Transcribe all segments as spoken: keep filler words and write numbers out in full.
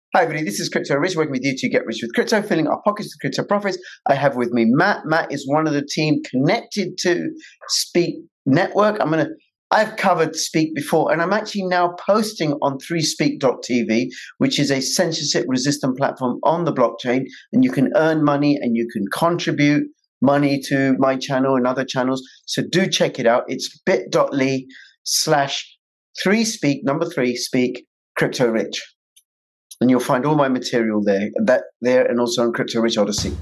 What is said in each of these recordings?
Hi everybody, this is Crypto Rich, working with you to get rich with crypto, filling our pockets with crypto profits. I have with me Matt. Matt is one of the team connected to Speak Network. I'm gonna, I've covered Speak before, and I'm actually now posting on three speak dot t v, which is a censorship-resistant platform on the blockchain, and you can earn money and you can contribute money to my channel and other channels. So do check it out. It's bit.ly slash three speak, number three, speak, Crypto Rich. And you'll find all my material there, that there, and also on Crypto Rich Odyssey.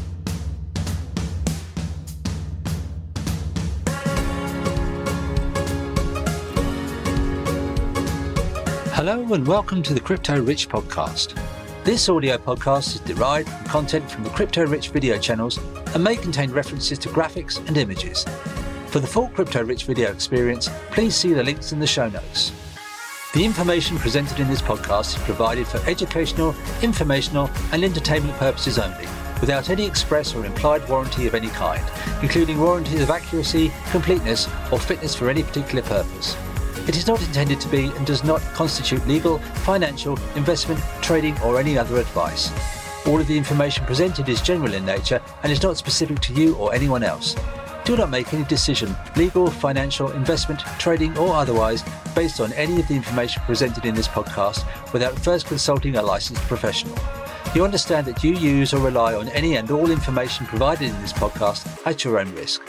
Hello and welcome to the Crypto Rich podcast. This audio podcast is derived from content from the Crypto Rich video channels and may contain references to graphics and images. For the full Crypto Rich video experience, please see the links in the show notes. The information presented in this podcast is provided for educational, informational and entertainment purposes only, without any express or implied warranty of any kind, including warranties of accuracy, completeness or fitness for any particular purpose. It is not intended to be and does not constitute legal, financial, investment, trading or any other advice. All of the information presented is general in nature and is not specific to you or anyone else. Do not make any decision, legal, financial, investment, trading or otherwise, based on any of the information presented in this podcast without first consulting a licensed professional. You understand that you use or rely on any and all information provided in this podcast at your own risk.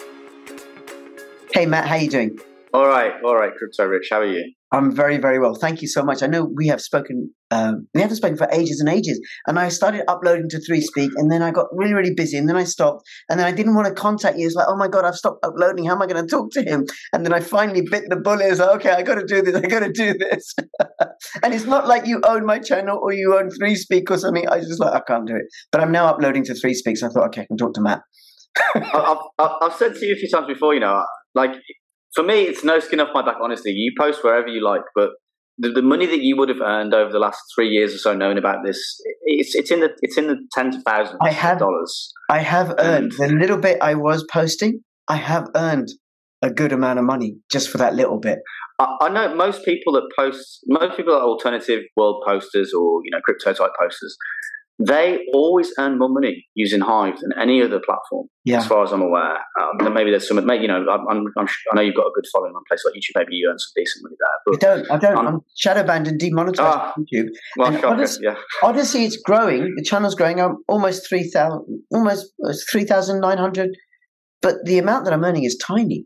Hey Matt, how you doing? All right, all right, Crypto Rich, how are you? I'm very, very well. Thank you so much. I know we have spoken, um, we haven't spoken for ages and ages. And I started uploading to three speak, and then I got really, really busy, and then I stopped, and then I didn't want to contact you. It's like, oh my God, I've stopped uploading. How am I going to talk to him? And then I finally bit the bullet. It's like, okay, I got to do this. I got to do this. And it's not like you own my channel or you own three speak or something. I was just like, I can't do it. But I'm now uploading to three speak, so I thought, okay, I can talk to Matt. I've, I've, I've said to you a few times before, you know, like, for me, it's no skin off my back, honestly. You post wherever you like, but the, the money that you would have earned over the last three years or so knowing about this, it's it's in the it's in the tens of thousands I have, of dollars. I have earned the little bit I was posting. I have earned a good amount of money just for that little bit. I, I know most people that post, most people that are alternative world posters or you know crypto type posters, they always earn more money using Hive than any other platform, yeah. as far as I'm aware. Um, maybe there's some, maybe, you know, I'm, I'm, I'm, I know you've got a good following on places like YouTube. Maybe you earn some decent money there. But I don't. I don't. I'm, I'm shadow banned and demonetized ah, on YouTube. Well, and shocker, Odyssey, yeah. Odyssey, it's growing. The channel's growing. I'm almost three thousand, almost three thousand nine hundred. But the amount that I'm earning is tiny.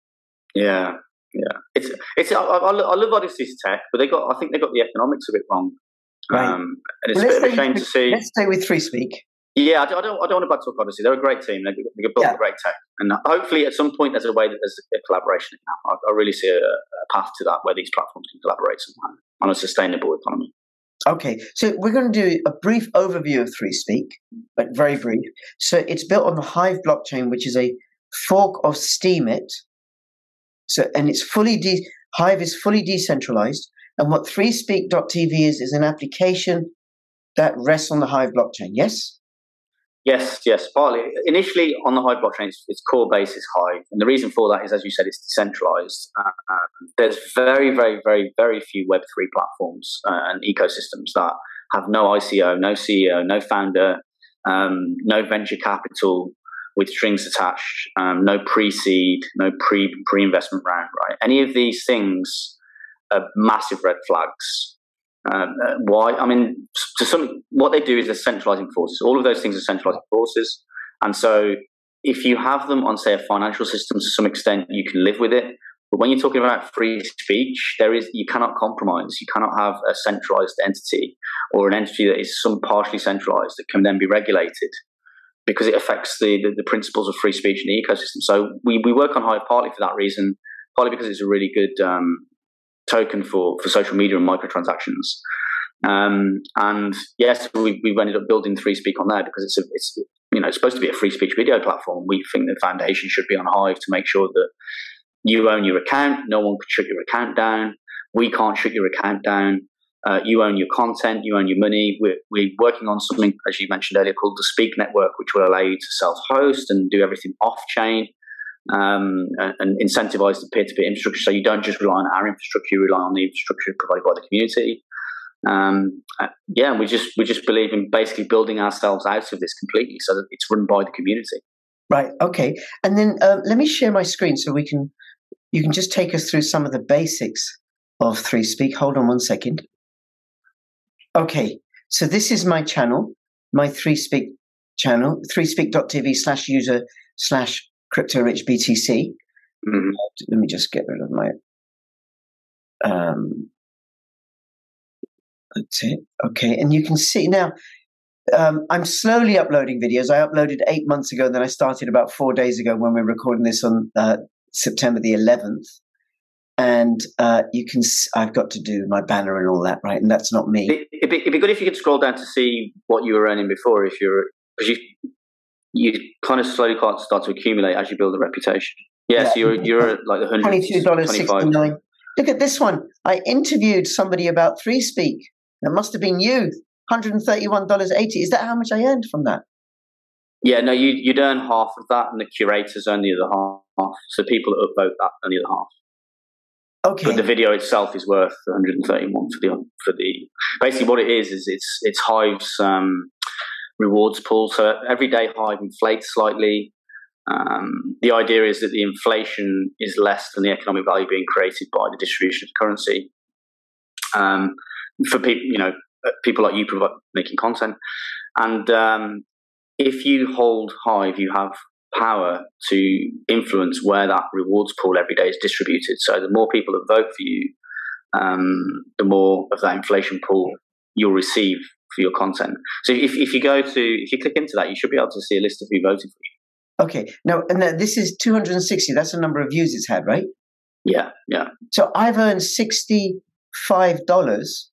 Yeah, yeah. It's it's. I, I, I love Odyssey's tech, but they got. I think they got the economics a bit wrong. Right. Um, and it's well, a bit of a shame to see. Let's stay with three speak. Yeah, I don't, I don't, I don't want to bad talk Odyssey. They're a great team. They they built yeah. a great tech, and hopefully at some point there's a way that there's a collaboration now. I, I really see a, a path to that where these platforms can collaborate somehow on a sustainable economy. Okay, so we're going to do a brief overview of three speak, but very brief. So it's built on the Hive blockchain, which is a fork of Steemit. So and it's fully de- Hive is fully decentralized. And what three speak dot t v is, is an application that rests on the Hive blockchain, yes? Yes, yes, partly. Initially on the Hive blockchain, its, its core base is Hive. And the reason for that is, as you said, it's decentralized. Uh, there's very, very, very, very few Web three platforms uh, and ecosystems that have no I C O, no C E O, no founder, um, no venture capital with strings attached, um, no pre-seed, no pre, pre-investment round, right? Any of these things are massive red flags. Um, uh, why? I mean, to some, what they do is they're centralizing forces. All of those things are centralizing forces. And so if you have them on, say, a financial system to some extent, you can live with it. But when you're talking about free speech, there is you cannot compromise. You cannot have a centralized entity or an entity that is some partially centralized that can then be regulated because it affects the, the, the principles of free speech in the ecosystem. So we, we work on Hive partly for that reason, partly because it's a really good um, token for, for social media and microtransactions. Um, and yes, we, we've ended up building three speak on there because it's a, it's you know it's supposed to be a free speech video platform. We think the foundation should be on Hive to make sure that you own your account. No one could shut your account down. We can't shut your account down. Uh, you own your content. You own your money. We're, we're working on something, as you mentioned earlier, called the Speak Network, which will allow you to self-host and do everything off-chain. Um, and, and incentivize the peer-to-peer infrastructure, so you don't just rely on our infrastructure, you rely on the infrastructure provided by the community. Um, uh, yeah, we just we just believe in basically building ourselves out of this completely, so that it's run by the community. Right. Okay. And then uh, let me share my screen so we can you can just take us through some of the basics of ThreeSpeak. Hold on one second. Okay. So this is my channel, my ThreeSpeak channel, threespeak.tv slash user slash CryptoRichBTC. Mm-hmm. Let me just get rid of my. Um, that's it. Okay. And you can see now. Um, I'm slowly uploading videos. I uploaded eight months ago, and then I started about four days ago when we're recording this on uh, September the eleventh. And uh, you can, I've got to do my banner and all that, right? And that's not me. It'd be, it'd be good if you could scroll down to see what you were earning before, if you're, because you, you kind of slowly start to accumulate as you build a reputation. Yeah, yeah. So you're, you're like the one hundred twenty-two dollars and sixty-nine cents. Look at this one. I interviewed somebody about ThreeSpeak. That must have been you. one hundred thirty-one dollars and eighty cents. Is that how much I earned from that? Yeah, no, you, you'd earn half of that, and the curators earn the other half. So people that upvote that earn the other half. Okay. But the video itself is worth one hundred thirty-one for the for the. Basically, what it is is it's it's Hive's um, rewards pool. So every day Hive inflates slightly. Um, the idea is that the inflation is less than the economic value being created by the distribution of currency. Um, for people, you know, people like you provide, making content, and um, if you hold Hive, you have power to influence where that rewards pool every day is distributed. So the more people that vote for you, um, the more of that inflation pool you'll receive for your content. So if, if you go to, if you click into that, you should be able to see a list of who voted for you. Okay. Now, and this is two hundred sixty. That's the number of views it's had, right? Yeah, yeah. So I've earned sixty-five dollars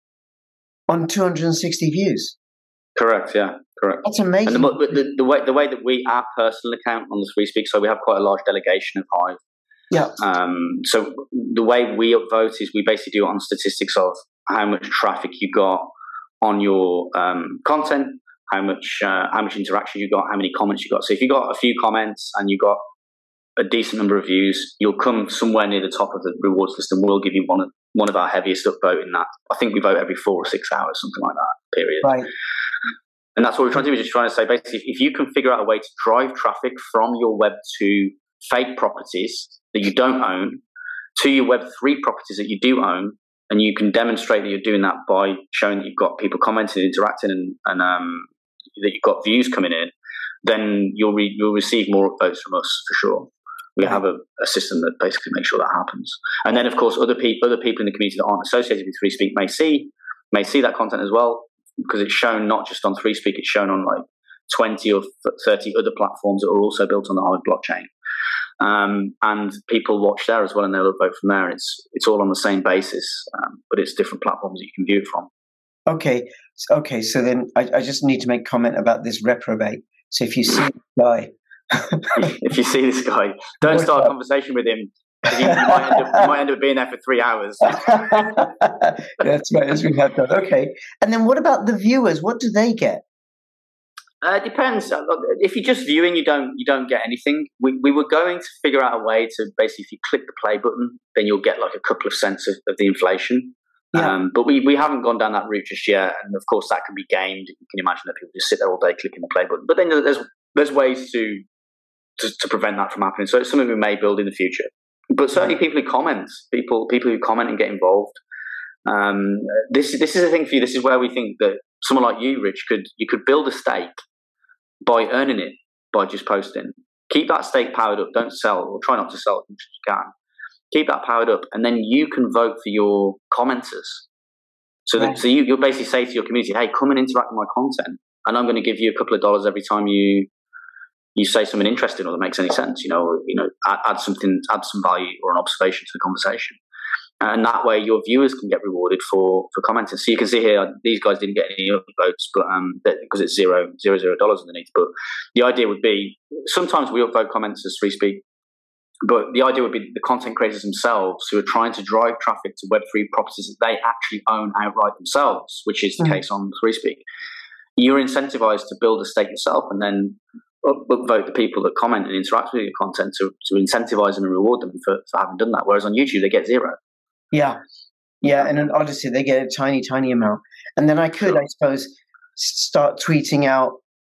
on two hundred sixty views. Correct, yeah. Correct. That's amazing. And the, the, the way the way that we, our personal account on the ThreeSpeak, so we have quite a large delegation of Hive. Yeah. Um, so the way we upvote is we basically do it on statistics of how much traffic you got on your um, content, how much uh, how much interaction you got, how many comments you got. So if you got a few comments and you got a decent number of views, you'll come somewhere near the top of the rewards list, and we'll give you one of one of our heaviest upvote in that. I think we vote every four or six hours, something like that period. Right. And that's what we're trying to do. We're just trying to say, basically, if you can figure out a way to drive traffic from your Web two fake properties that you don't own to your Web three properties that you do own, and you can demonstrate that you're doing that by showing that you've got people commenting, interacting, and, and um, that you've got views coming in, then you'll re- you'll receive more upvotes from us for sure. We have a, a system that basically makes sure that happens. And then, of course, other people other people in the community that aren't associated with ThreeSpeak may see may see that content as well, because it's shown not just on ThreeSpeak, it's shown on like twenty or thirty other platforms that are also built on the Hive blockchain. Um, and people watch there as well, and they'll vote from there. It's it's all on the same basis, um, but it's different platforms that you can view it from. Okay, okay. So then I, I just need to make comment about this reprobate. So if you see this guy, if you see this guy, don't start a conversation with him. You, you, might end up, you might end up being there for three hours. That's right, as we have done. Okay. And then what about the viewers? What do they get? Uh, it depends. If you're just viewing, you don't you don't get anything. We we were going to figure out a way to basically, if you click the play button, then you'll get like a couple of cents of, of the inflation. Yeah. Um, but we, we haven't gone down that route just yet. And of course, that can be gamed. You can imagine that people just sit there all day clicking the play button. But then there's there's ways to to, to prevent that from happening. So it's something we may build in the future. But certainly, people who comment, people people who comment and get involved. Um, this this is a thing for you. This is where we think that someone like you, Rich, could you could build a stake by earning it by just posting. Keep that stake powered up. Don't sell, or try not to sell as much as you can. Keep that powered up, and then you can vote for your commenters. So that, right. so you you'll basically say to your community, "Hey, come and interact with my content, and I'm going to give you a couple of dollars every time you." You say something interesting or that makes any sense, you know, you know, add, add something, add some value or an observation to the conversation, and that way your viewers can get rewarded for for commenting. So you can see here, these guys didn't get any upvotes, but um, because it's zero zero zero dollars underneath. But the idea would be sometimes we upvote comments as ThreeSpeak, but the idea would be the content creators themselves who are trying to drive traffic to Web three properties that they actually own outright themselves, which is the mm-hmm. case on ThreeSpeak. You're incentivized to build a stake yourself, and then upvote the people that comment and interact with your content to, to incentivize them and reward them for, for having done that. Whereas on YouTube, they get zero. Yeah. Yeah, and on Odyssey they get a tiny, tiny amount, and then I could, sure. I suppose, start tweeting out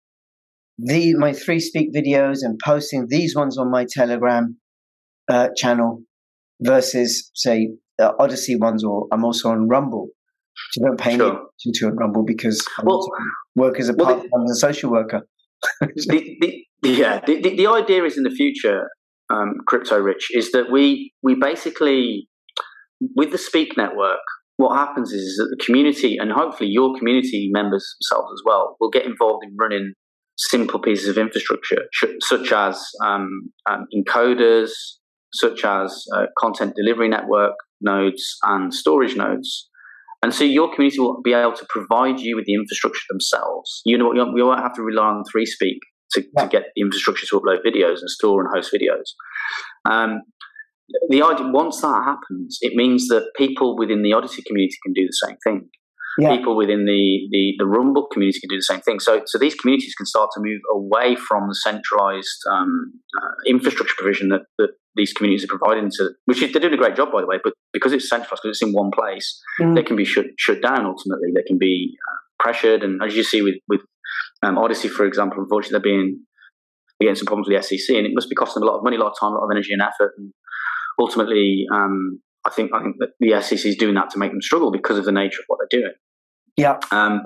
the my three speak videos and posting these ones on my Telegram uh, channel versus, say, uh, Odyssey ones, or I'm also on Rumble. So don't pay sure. any attention to on Rumble because I well, work as a part well, I'm a social worker. the, the, yeah, the, the, the idea is in the future, um, Crypto Rich, is that we we basically, with the Speak Network, what happens is that the community, and hopefully your community members themselves as well, will get involved in running simple pieces of infrastructure, such as um, um, encoders, such as uh, content delivery network nodes and storage nodes. And so your community will be able to provide you with the infrastructure themselves. You know, we won't have to rely on three speak to, yeah. to get the infrastructure to upload videos and store and host videos. Um, the idea, once that happens, it means that people within the Odyssey community can do the same thing. Yeah. People within the, the, the Rumble community can do the same thing. So, so these communities can start to move away from the centralized um, uh, infrastructure provision that, that these communities are providing to, which is, they're doing a great job, by the way, but because it's centralized, because it's in one place, mm. they can be shut, shut down ultimately. They can be uh, pressured. And as you see with, with um, Odyssey, for example, unfortunately, they're being, they're getting some problems with the S E C, and it must be costing them a lot of money, a lot of time, a lot of energy and effort. And ultimately, um, I think I think that the S E C is doing that to make them struggle because of the nature of what they're doing. Yeah. Um,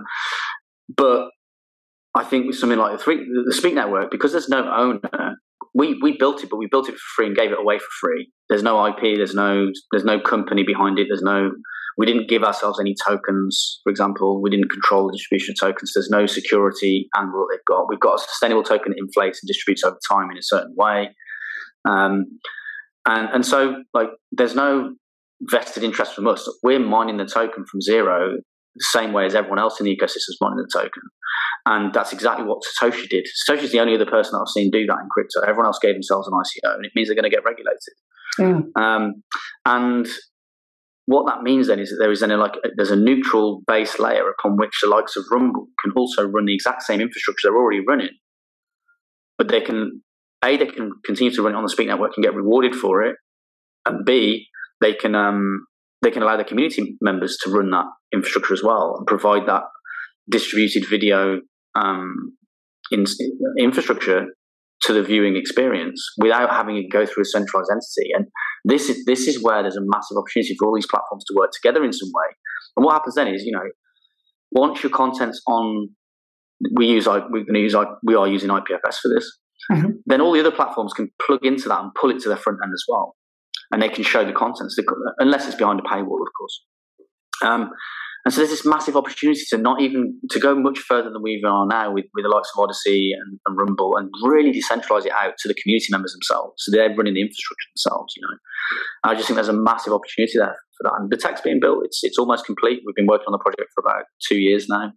but I think with something like the, three, the Speak Network, because there's no owner, we, we built it, but we built it for free and gave it away for free. There's no I P, there's no there's no company behind it. There's no we didn't give ourselves any tokens, for example. We didn't control the distribution of tokens. There's no security angle they've got. We've got a sustainable token that inflates and distributes over time in a certain way. Um, and and so like there's no vested interest from us. We're mining the token from zero the same way as everyone else in the ecosystem is mining the token. And that's exactly what Satoshi did. Satoshi's the only other person that I've seen do that in crypto. Everyone else gave themselves an I C O, and it means they're going to get regulated. Mm. Um, and what that means then is that there is then a, like there's a neutral base layer upon which the likes of Rumble can also run the exact same infrastructure they're already running, but they can A, they can continue to run it on the Speak Network and get rewarded for it, and B, they can um, they can allow the community members to run that infrastructure as well and provide that distributed video um, in, infrastructure to the viewing experience without having it go through a centralized entity. And this is this is where there's a massive opportunity for all these platforms to work together in some way. And what happens then is, you know, once your content's on, we use we're going to use we are using I P F S for this. Mm-hmm. Then all the other platforms can plug into that and pull it to their front end as well, and they can show the contents, unless it's behind a paywall, of course. Um, and so there's this massive opportunity to not even to go much further than we even are now with, with the likes of Odyssey and, and Rumble, and really decentralize it out to the community members themselves. So they're running the infrastructure themselves. You know, I just think there's a massive opportunity there for that. And the tech's being built; it's it's almost complete. We've been working on the project for about two years now.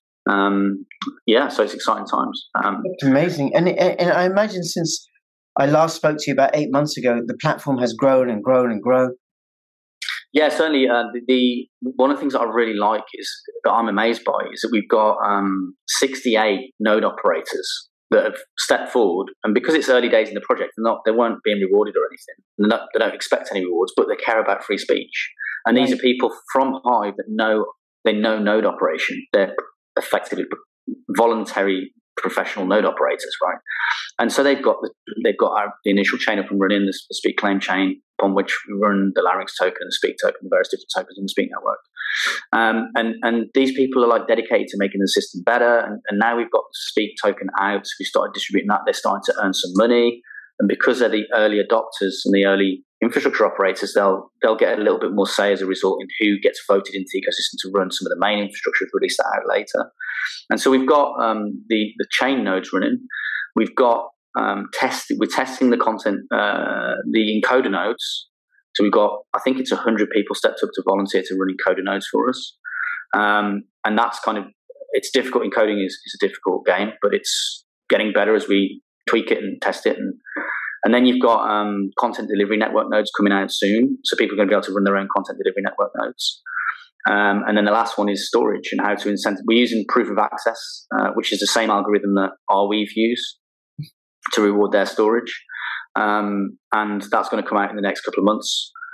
Um, yeah, so it's exciting times. Um, it's amazing, and and I imagine since I last spoke to you about eight months ago, the platform has grown and grown and grown. Yeah, certainly. Uh, the, the one of the things that I really like is that I'm amazed by is that we've got um, sixty-eight node operators that have stepped forward, and because it's early days in the project, they're not they weren't being rewarded or anything. They're not, they don't expect any rewards, but they care about free speech. And right. These are people from Hive that know they know node operation. They're effectively voluntary professional node operators, right? And so they've got the, they've got our, the initial chain up and running, the, the Speak Claim chain, upon which we run the Larynx token, the Speak token, the various different tokens in the Speak network. Um, and and these people are like dedicated to making the system better. And, and now we've got the Speak token out. We started distributing that. They're starting to earn some money. And because they're the early adopters and the early infrastructure operators, they'll they'll get a little bit more say as a result in who gets voted into the ecosystem to run some of the main infrastructure. We'll release that out later. And so we've got um, the the chain nodes running. We've got um, test. We're testing the content, uh, the encoder nodes. So we've got, I think it's one hundred people stepped up to volunteer to run encoder nodes for us. Um, and that's kind of, it's difficult. Encoding is, is a difficult game, but it's getting better as we tweak it and test it. And and then you've got um, content delivery network nodes coming out soon. So people are going to be able to run their own content delivery network nodes. Um, and then the last one is storage and how to incent. We're using proof of access, uh, which is the same algorithm that Arweave use to reward their storage. Um, and that's going to come out in the next couple of months.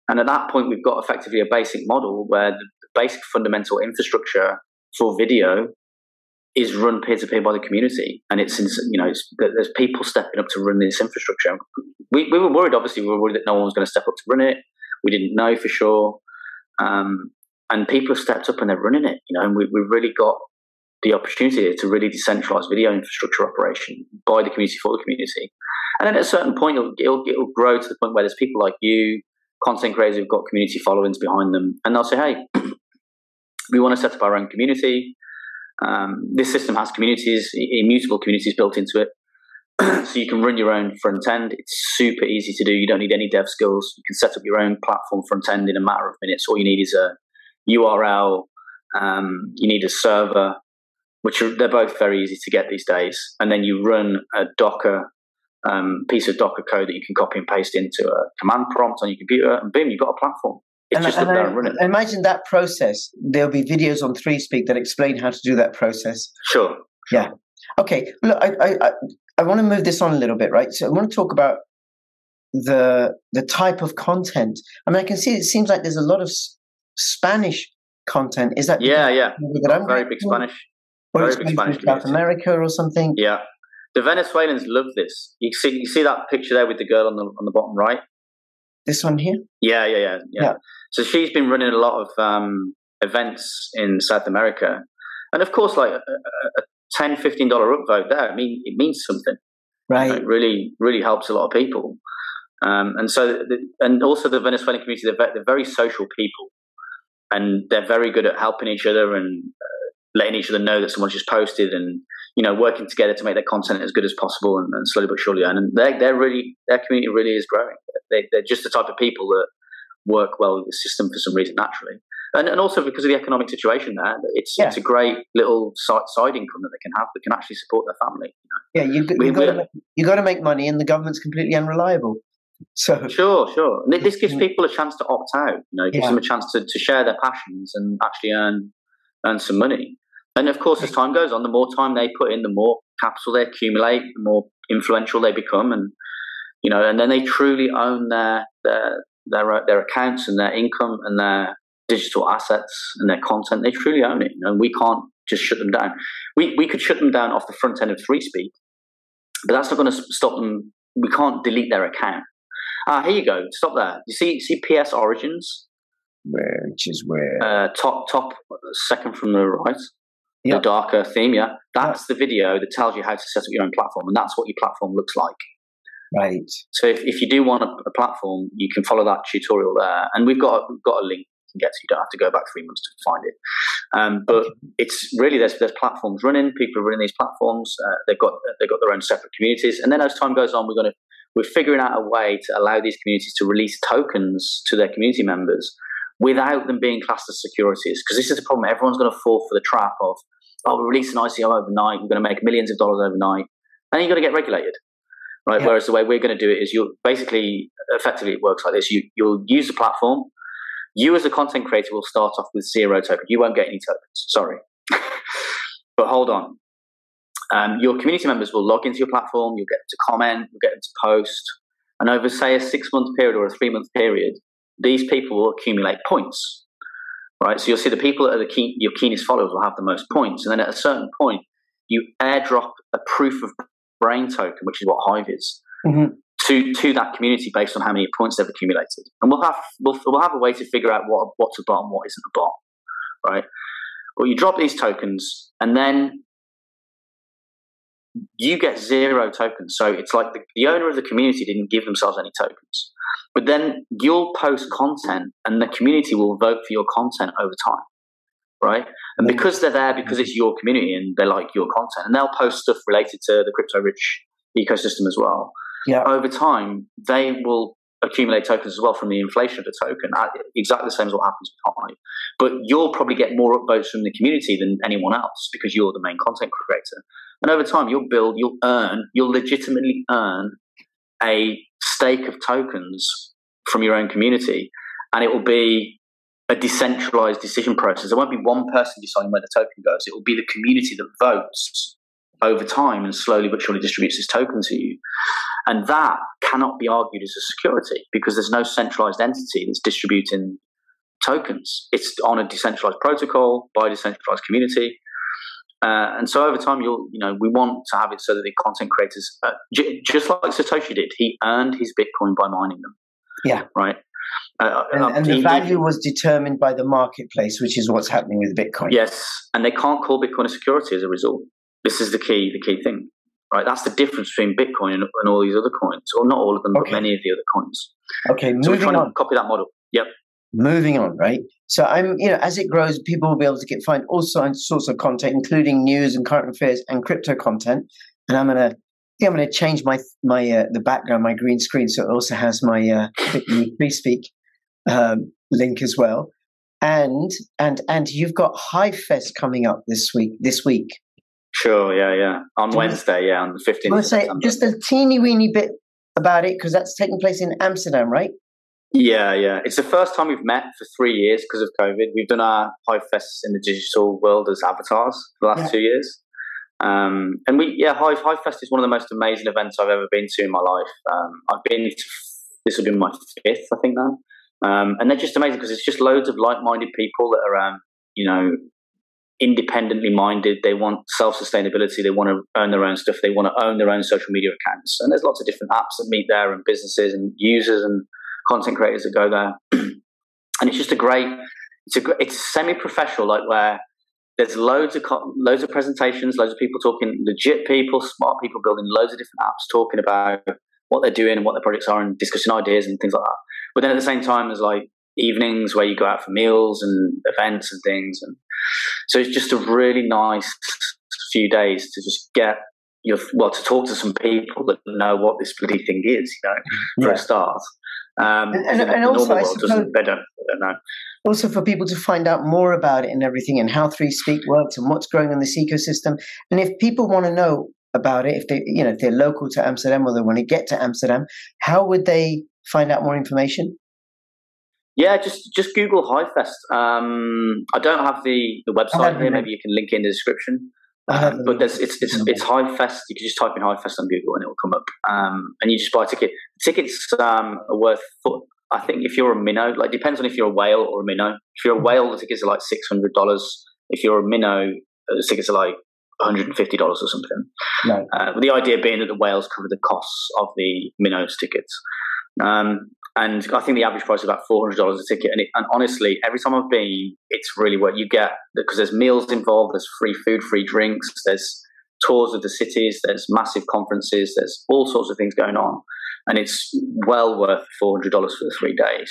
And at that point, we've got effectively a basic model where the basic fundamental infrastructure for video is run peer-to-peer by the community. And it's, you know, it's, there's people stepping up to run this infrastructure. We, we were worried, obviously, we were worried that no one was going to step up to run it. We didn't know for sure. Um, and people have stepped up and they're running it, you know, and we, we've really got the opportunity to really decentralize video infrastructure operation by the community for the community. And then at a certain point, it'll, it'll, it'll grow to the point where there's people like you, content creators who've got community followings behind them, and they'll say, hey, we want to set up our own community. Um, this system has communities, immutable communities built into it. So you can run your own front end. It's super easy to do. You don't need any dev skills. You can set up your own platform front end in a matter of minutes. All you need is a U R L. Um, you need a server, which are, they're both very easy to get these days. And then you run a Docker um, piece of Docker code that you can copy and paste into a command prompt on your computer, and boom, you've got a platform. It's and, just and up there I, and run it. Imagine that process. There'll be videos on three speak that explain how to do that process. Sure. Yeah. Okay. Look, I, I, I, I want to move this on a little bit, right? So I want to talk about the the type of content. I mean, I can see it seems like there's a lot of s- Spanish content. Is that yeah, yeah? That I'm very big Spanish. Or very it's big Spanish Spanish from South America or something. Yeah. The Venezuelans love this. You see, you see that picture there with the girl on the on the bottom right. This one here. Yeah, yeah, yeah, yeah. yeah. So she's been running a lot of um, events in South America, and of course, like a, a ten, fifteen dollar upvote there, I mean, it means something. Right. You know, it really, really helps a lot of people. Um, and so, the, and also the Venezuelan community, they're, ve- they're very social people, and they're very good at helping each other and uh, letting each other know that someone's just posted, and you know, working together to make their content as good as possible, and, and slowly but surely. And they're they're really their community really is growing. They, they're just the type of people that work well with the system for some reason naturally, and and also because of the economic situation there, it's yeah. it's a great little side side income that they can have that can actually support their family. You know? Yeah, you you got to make, you got to make money, and the government's completely unreliable. So sure, sure. And this gives people a chance to opt out. You know, it gives yeah. them a chance to, to share their passions and actually earn earn some money. And of course, as time goes on, the more time they put in, the more capital they accumulate, the more influential they become, and you know, and then they truly own their their their their accounts and their income and their digital assets and their content. They truly own it, and we can't just shut them down. We we could shut them down off the front end of ThreeSpeak, but that's not going to stop them. We can't delete their account. Ah, here you go. Stop there. You see, see P S Origins, which is where uh, top top second from the right. Yep. The darker theme, yeah. That's yep. the video that tells you how to set up your own platform, and that's what your platform looks like. Right. So if, if you do want a, a platform, you can follow that tutorial there, and we've got we've got a link you can get to. You don't have to go back three months to find it. Um, but okay. it's really there's there's platforms running. People are running these platforms. Uh, they've got they've got their own separate communities, and then as time goes on, we're going to we're figuring out a way to allow these communities to release tokens to their community members without them being classed as securities. Because this is the problem. Everyone's going to fall for the trap of, oh, we release an I C O overnight, we're going to make millions of dollars overnight, and you've got to get regulated, right? Yeah. Whereas the way we're going to do it is you'll basically, effectively it works like this. You, you'll use the platform. You as a content creator will start off with zero tokens. You won't get any tokens, sorry. But hold on. Um, your community members will log into your platform, you'll get them to comment, you'll get them to post, and over, say, a six-month period or a three-month period, these people will accumulate points. Right, so you'll see the people that are the key, your keenest followers will have the most points, and then at a certain point, you airdrop a proof of brain token, which is what Hive is, mm-hmm. to to that community based on how many points they've accumulated. And we'll have we'll, we'll have a way to figure out what what's a bot and what isn't a bot, right? Well, you drop these tokens, and then you get zero tokens. So it's like the, the owner of the community didn't give themselves any tokens. But then you'll post content and the community will vote for your content over time, right? And because they're there, because it's your community and they like your content, and they'll post stuff related to the Crypto Rich ecosystem as well. Yeah. Over time, they will accumulate tokens as well from the inflation of the token, exactly the same as what happens with Hive. But you'll probably get more upvotes from the community than anyone else because you're the main content creator. And over time, you'll build, you'll earn, you'll legitimately earn a stake of tokens from your own community, and it will be a decentralized decision process. There won't be one person deciding where the token goes. It will be the community that votes over time and slowly but surely distributes this token to you. And that cannot be argued as a security because there's no centralized entity that's distributing tokens. It's on a decentralized protocol by a decentralized community. Uh, and so over time, you'll, you know, we want to have it so that the content creators, uh, j- just like Satoshi did, he earned his Bitcoin by mining them. Yeah. Right. Uh, and, uh, and he, the value was determined by the marketplace, which is what's happening with Bitcoin. Yes. And they can't call Bitcoin a security as a result. This is the key, the key thing, right? That's the difference between Bitcoin and, and all these other coins, or not all of them, okay. but many of the other coins. Okay. So we're trying on. to copy that model. Yep. Moving on, right? So I'm, you know, as it grows, people will be able to get find all sorts of content, including news and current affairs and crypto content. And I'm gonna, I think I'm gonna change my my uh, the background, my green screen, so it also has my uh, Free Speak um, link as well. And and and you've got HiveFest coming up this week. This week. Sure. Yeah. Yeah. On Do Wednesday. You, yeah. On the fifteenth. I want to say just a teeny weeny bit about it because that's taking place in Amsterdam, right? Yeah, yeah. It's the first time we've met for three years because of COVID. We've done our HiveFests in the digital world as avatars for the last yeah. two years. Um, and we, yeah, Hive, HiveFest is one of the most amazing events I've ever been to in my life. Um, I've been to, this will be my fifth, I think now. Um, and they're just amazing because it's just loads of like-minded people that are, um, you know, independently minded. They want self-sustainability. They want to own their own stuff. They want to own their own social media accounts. And there's lots of different apps that meet there and businesses and users and content creators that go there. And it's just a great, it's a it's semi-professional, like where there's loads of loads of presentations, loads of people talking, legit people, smart people building loads of different apps, talking about what they're doing and what their projects are and discussing ideas and things like that. But then at the same time, there's like evenings where you go out for meals and events and things. And so it's just a really nice few days to just get your, well, to talk to some people that know what this bloody thing is, you know, for yeah. a start. Um, and, and, and also, I suppose, they don't, they don't know. Also for people to find out more about it and everything and how three speak works and what's growing in this ecosystem. And if people want to know about it, if they, you know, if they're local to Amsterdam or they want to get to Amsterdam, how would they find out more information? Yeah, just just Google HiveFest. Um, I don't have the, the website here. Maybe you can link in the description. Um, but there's it's it's it's HiveFest. You can just type in HiveFest on Google and it will come up. Um, and you just buy a ticket. Tickets um, are worth, I think, if you're a minnow, like depends on if you're a whale or a minnow. If you're a whale, the tickets are like six hundred dollars. If you're a minnow, the tickets are like one hundred and fifty dollars or something. Right. Uh, with the idea being that the whales cover the costs of the minnows tickets. Um, And I think the average price is about four hundred dollars a ticket. And, it, and honestly, every time I've been, it's really what you get because there's meals involved, there's free food, free drinks, there's tours of the cities, there's massive conferences, there's all sorts of things going on. And it's well worth four hundred dollars for the three days.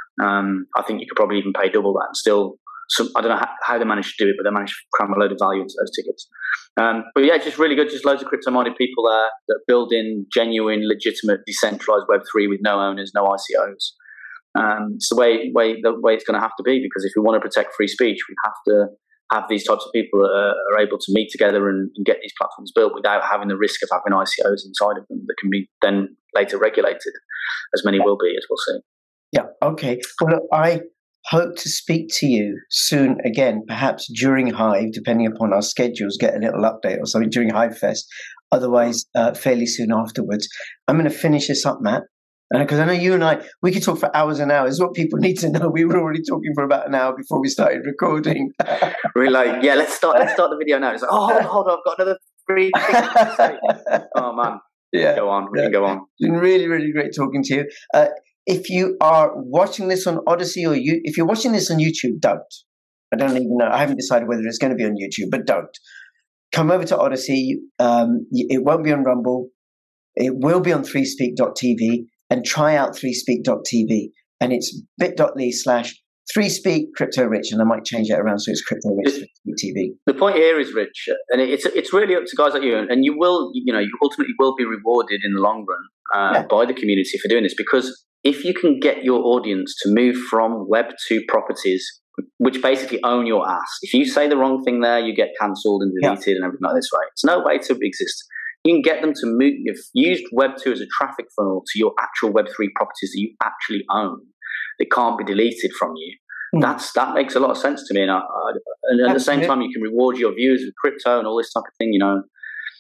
Um, I think you could probably even pay double that and still, some, I don't know how, how they managed to do it, but they managed to cram a load of value into those tickets. Um, but yeah, it's just really good. Just loads of crypto-minded people there that build in genuine, legitimate, decentralized Web three with no owners, no I C Os. Um, it's the way, way, the way it's going to have to be because if we want to protect free speech, we have to have these types of people that are, are able to meet together and, and get these platforms built without having the risk of having I C Os inside of them that can be then later regulated, as many will be, as we'll see. Yeah, okay. Well, look, I hope to speak to you soon again, perhaps during Hive, depending upon our schedules, get a little update or something during HiveFest. Otherwise, uh, fairly soon afterwards. I'm going to finish this up, Matt, because I know you and I, we could talk for hours and hours. What people need to know, we were already talking for about an hour before we started recording. We're like, yeah, let's start. Let's start the video now. It's like, oh, hold on, hold on, I've got another three things to say. Oh man, yeah, go on. We yeah. can go on. It's been really, really great talking to you. Uh, If you are watching this on Odyssey or you, if you're watching this on YouTube, don't. I don't even know. I haven't decided whether it's going to be on YouTube, but don't. Come over to Odyssey. Um, it won't be on Rumble. It will be on three speak dot t v and try out three speak dot t v. And it's bit.ly slash three speak crypto rich. And I might change it around so it's crypto rich T V. The point here is, Rich, and it's it's really up to guys like you, and you will, you know, you ultimately will be rewarded in the long run uh, yeah. by the community for doing this because if you can get your audience to move from Web two properties, which basically own your ass, if you say the wrong thing there, you get cancelled and deleted yeah. and everything like this, right? It's no way to exist. You can get them to move, you've used Web two as a traffic funnel to your actual Web three properties that you actually own. They can't be deleted from you. Mm. That's That makes a lot of sense to me. And, I, I, and at Absolutely. the same time, you can reward your viewers with crypto and all this type of thing, you know.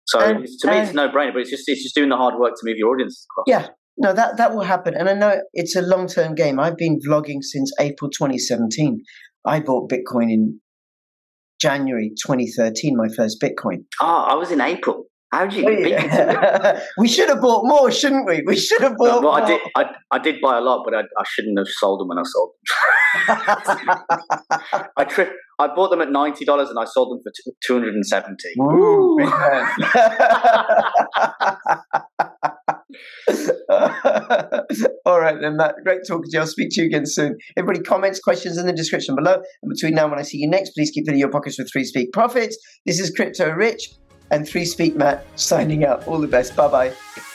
So And- it's, to me, it's and- no brainer. But it's just it's just doing the hard work to move your audience across. Yeah. No, that, that will happen. And I know it's a long-term game. I've been vlogging since April twenty seventeen. I bought Bitcoin in January twenty thirteen, my first Bitcoin. Ah, I was in April. How did you beat me to it? We should have bought more, shouldn't we? We should have bought Well, more. I did. I, I did buy a lot, but I, I shouldn't have sold them when I sold them. I tri- I bought them at ninety dollars and I sold them for two hundred and seventy. Woo, big man. All right, then, Matt. Great talking to you. I'll speak to you again soon. Everybody, comments, questions in the description below. And between now and when I see you next, please keep filling your pockets with Three Speak Profits. This is Crypto Rich and Three Speak Matt signing out. All the best. Bye bye.